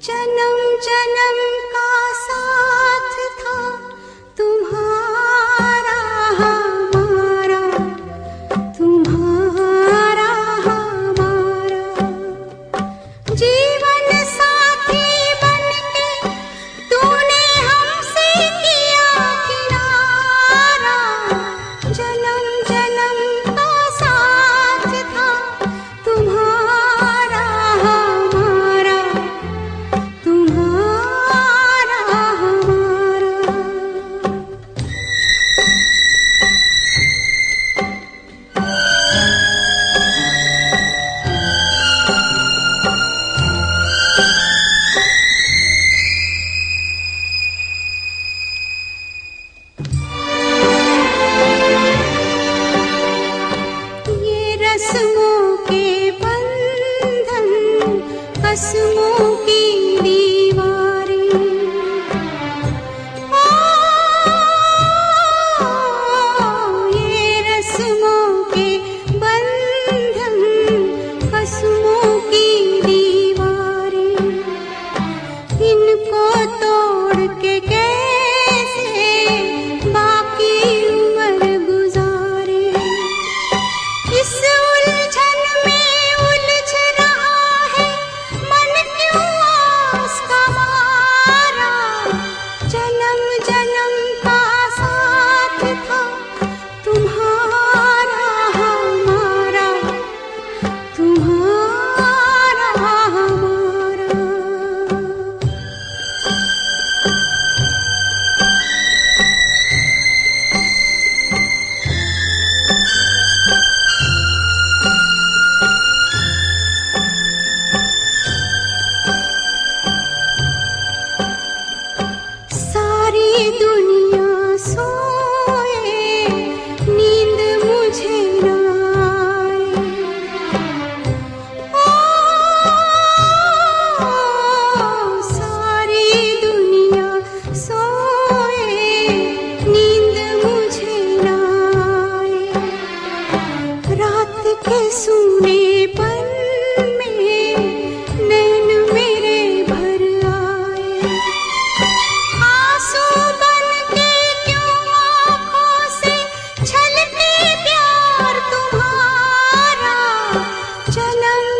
जन्म जन्म का साथ था तुम्हारा हमारा, तुम्हारा हमारा। जीवन साथी बनके तूने हमसे किया किनारा। जन्म जन्म का साथ था तुम्हारा हमारा, तुम्हारा हमारा। ये रस्मों के बंधन, कसमों की दीवारें, ये रस्मों के बंधन, कसमों की दीवारें, इनको तोड़ के कैसे बाकी उम्र गुजारे। इस उलझन में उलझ रहा है मन, क्यों आस का मारा। जन्म जन्म का साथ था तुम्हारा हमारा, तुम्हारा हमारा। सारी दुनिया सोए, नींद मुझे न आए। सारी दुनिया सोए, नींद मुझे न आए। रात के सूनेपन में नैन मेरे भर आए। आंसू बन के क्यों आँखों से छलके प्यार तुम्हारा। जन्म